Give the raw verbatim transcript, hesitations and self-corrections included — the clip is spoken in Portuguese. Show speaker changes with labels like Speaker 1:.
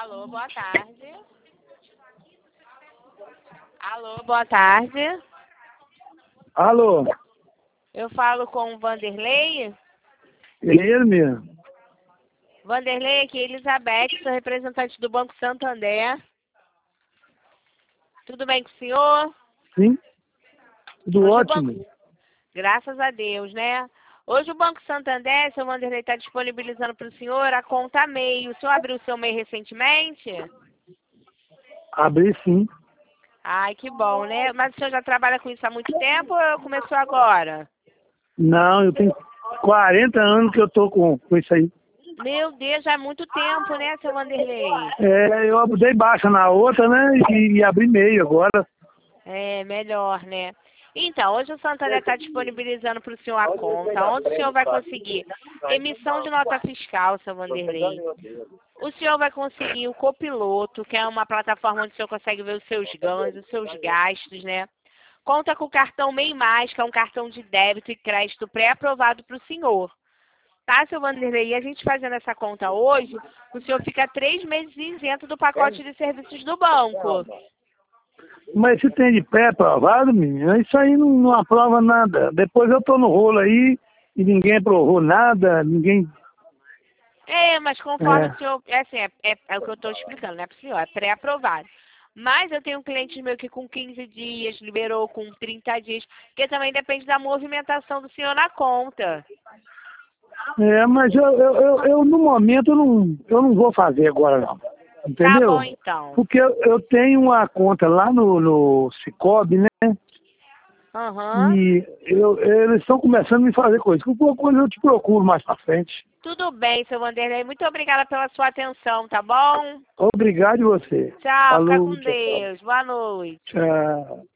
Speaker 1: Alô, boa tarde. Alô, boa tarde.
Speaker 2: Alô?
Speaker 1: Eu falo com o Vanderlei.
Speaker 2: É ele mesmo.
Speaker 1: Vanderlei, aqui é Elizabeth, sou representante do Banco Santander. Tudo bem com o senhor?
Speaker 2: Sim. Tudo
Speaker 1: Hoje o
Speaker 2: ótimo.
Speaker 1: banco... Graças a Deus, né? Hoje o Banco Santander, seu Vanderlei, está disponibilizando para o senhor a conta MEI. O senhor abriu o seu MEI recentemente?
Speaker 2: Abri sim.
Speaker 1: Ai, que bom, né? Mas o senhor já trabalha com isso há muito tempo ou começou agora?
Speaker 2: Não, eu tenho quarenta anos que eu tô com, com isso aí.
Speaker 1: Meu Deus, já é muito tempo, né, seu Vanderlei?
Speaker 2: É, eu dei baixa na outra, né? E, e abri meio agora.
Speaker 1: É, melhor, né? Então, hoje o Santander está disponibilizando para o senhor a conta, onde o senhor vai conseguir emissão de nota fiscal, seu Vanderlei. O senhor vai conseguir o Copiloto, que é uma plataforma onde o senhor consegue ver os seus ganhos, os seus gastos, né? Conta com o cartão MEI Mais, que é um cartão de débito e crédito pré-aprovado para o senhor. Tá, seu Vanderlei? E a gente fazendo essa conta hoje, o senhor fica três meses isento do pacote de serviços do banco.
Speaker 2: Mas se tem de pé aprovado, menina, isso aí não, não aprova nada. Depois eu tô no rolo aí e ninguém aprovou nada, ninguém...
Speaker 1: É, mas conforme
Speaker 2: É.
Speaker 1: o senhor... É assim, é, é, é o que eu estou explicando, né, para o senhor? É pré-aprovado. Mas eu tenho clientes meus que com quinze dias, liberou com trinta dias, porque também depende da movimentação do senhor na conta.
Speaker 2: É, mas eu, eu, eu, eu, no momento eu não, eu não vou fazer agora não.
Speaker 1: Tá
Speaker 2: Entendeu?
Speaker 1: bom, então.
Speaker 2: Porque eu, eu tenho uma conta lá no, no Cicobi, né?
Speaker 1: Aham.
Speaker 2: E eu, eles estão começando a me fazer coisa. Qualquer coisa eu te procuro mais pra frente.
Speaker 1: Tudo bem, seu Vanderlei. Muito obrigada pela sua atenção, tá bom?
Speaker 2: Obrigado você.
Speaker 1: Tchau, fica
Speaker 2: Falou,
Speaker 1: com
Speaker 2: tchau.
Speaker 1: Deus. Boa noite.
Speaker 2: Tchau.